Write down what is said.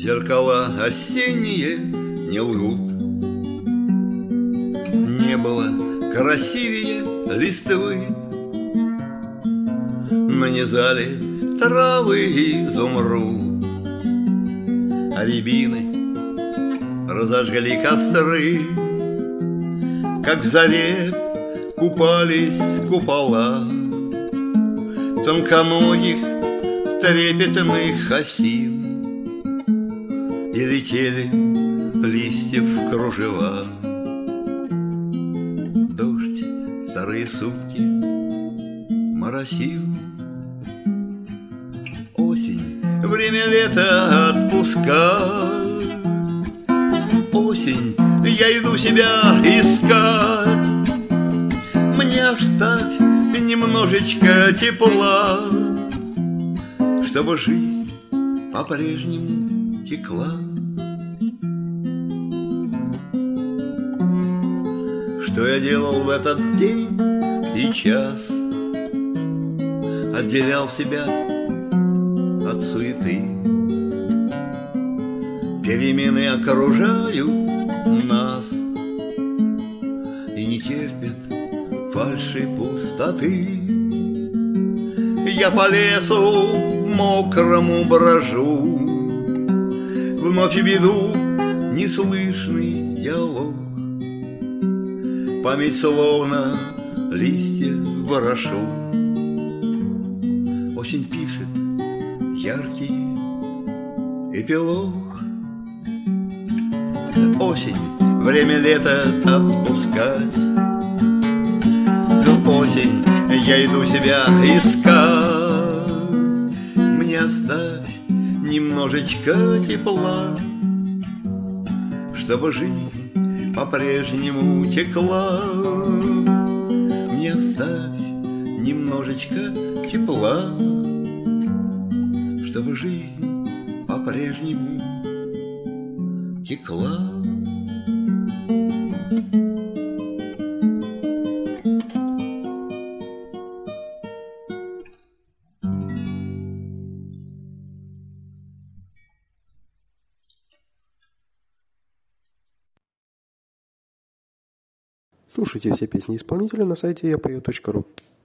Зеркала осенние не лгут. Не было красивее листвы. Нанизали травы изумруд, а рябины разожгли костры, как в заре купались купола тонконогих трепетных осин, и летели листьев кружева. Дождь вторые сутки моросил. Осень, время лета отпускать. Осень, я иду себя искать. Мне оставь немножечко тепла, чтобы жизнь по-прежнему текла. Что я делал в этот день и час? Отделял себя от суеты. Перемены окружают нас и не терпят фальши пустоты. Я по лесу мокрому брожу, вновь веду неслышный диалог. Память словно листья ворошу. Осень пишет яркий эпилог. Осень, время лета отпускать. Осень, я иду себя искать. Мне оставь немножечко тепла, чтобы жизнь по-прежнему текла. Мне оставь немножечко тепла, чтобы жизнь по-прежнему текла. Слушайте все песни исполнителя на сайте yapeo.ru.